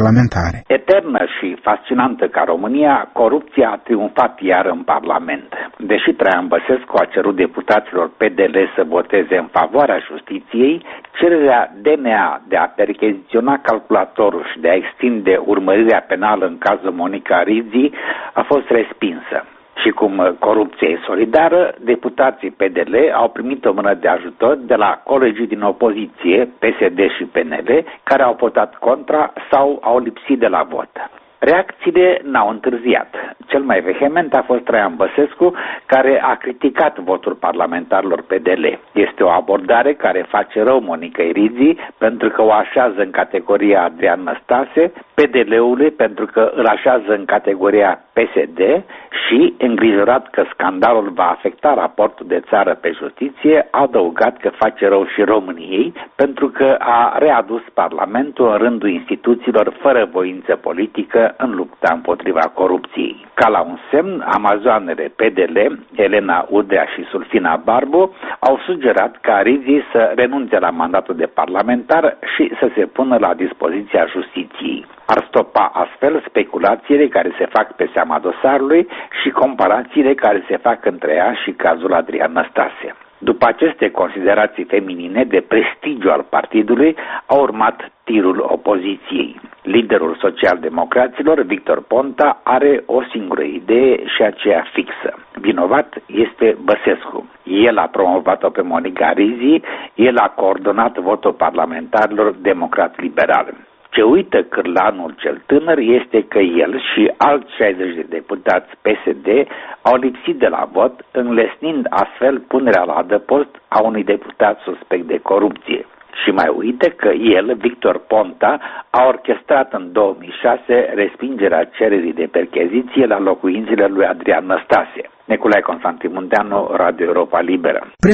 parlamentare. Eternă și fascinantă ca România, corupția a triumfat iar în Parlament. Deși Traian Băsescu a cerut deputaților PDL să voteze în favoarea justiției, cererea DNA de a percheziționa calculatorul și de a extinde urmărirea penală în cazul Monica Rizzi a fost respinsă. Și cum corupția e solidară, deputații PDL au primit o mână de ajutor de la colegii din opoziție, PSD și PNL, care au votat contra sau au lipsit de la vot. Reacțiile n-au întârziat. Cel mai vehement a fost Traian Băsescu, care a criticat votul parlamentarilor PDL. Este o abordare care face rău Monicăi Rizzi pentru că o așează în categoria Adrian Năstase, PDL-ului pentru că îl așează în categoria PSD și, îngrijorat că scandalul va afecta raportul de țară pe justiție, a adăugat că face rău și României pentru că a readus Parlamentul în rândul instituțiilor fără voință politică în lupta împotriva corupției. Ca la un semn, amazoanele PDL, Elena Udrea și Sulfina Barbu, au sugerat ca Rizzi să renunțe la mandatul de parlamentar și să se pună la dispoziția justiției. Ar stopa astfel speculațiile care se fac pe seama dosarului și comparațiile care se fac între ea și cazul Adrian Năstase. După aceste considerații feminine de prestigiu al partidului, a urmat tirul opoziției. Liderul social-democraților, Victor Ponta, are o singură idee și aceea fixă. Vinovat este Băsescu. El a promovat-o pe Monica Rizzi, el a coordonat votul parlamentarilor democrat-liberal. Ce uită cârlanul cel tânăr este că el și alți 60 de deputați PSD au lipsit de la vot, înlesnind astfel punerea la adăpost a unui deputat suspect de corupție. Și mai uită că el, Victor Ponta, a orchestrat în 2006 respingerea cererii de percheziție la locuințele lui Adrian Năstase. Nicolae Constantin Munteanu, Radio Europa Liberă.